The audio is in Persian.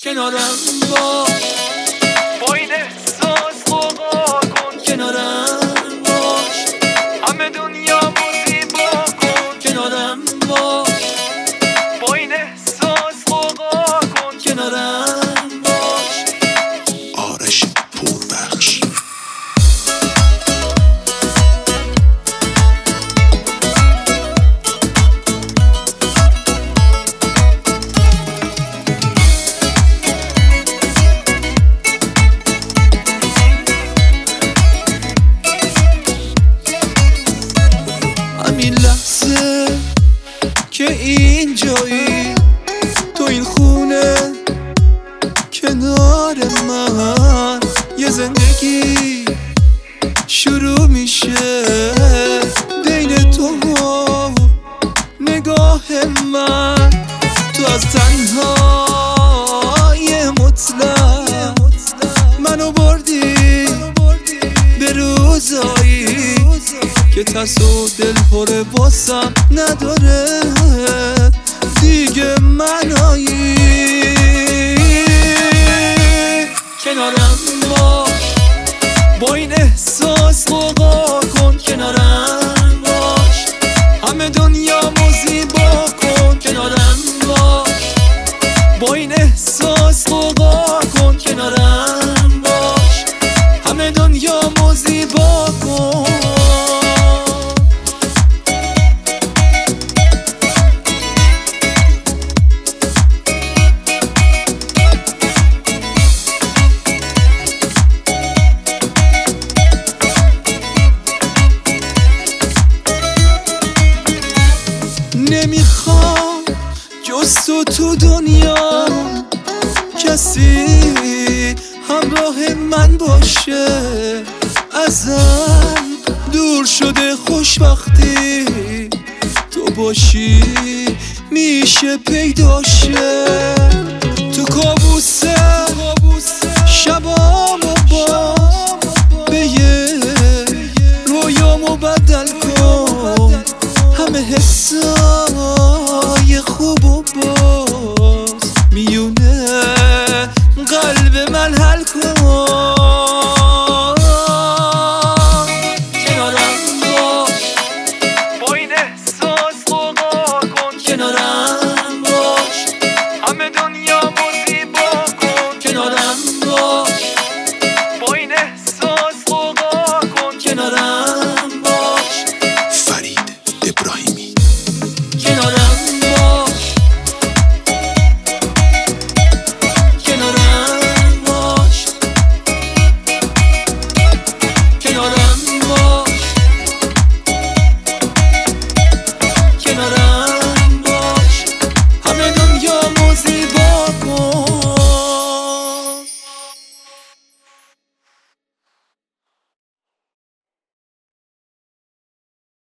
کنارم باش، با این احساس قوقا کن. کنارم باش، همه دنیا زیبا کن. کنارم باش، با این احساس قوقا کن. کنارم باش. آرش پوربخش. همین لحظه که اینجایی تو این خونه کنار من، یه زندگی شروع میشه بین تو و نگاه من. تو از تنهای مطلق منو بردی به روزایی که ترس و دل پر واسم نداره دیگه منایی. کنارم باش، با این احساس قوقا کن. کنارم باش، همه دنیا زیبا کن. کنارم باش، با این احساس قوقا کن. کنارم باش، همه دنیا زیبا کن. نمیخوام جز تو دنیا کسی همراه من باشه. ازم دور شده خوشبختی، تو باشی میشه پیداشه.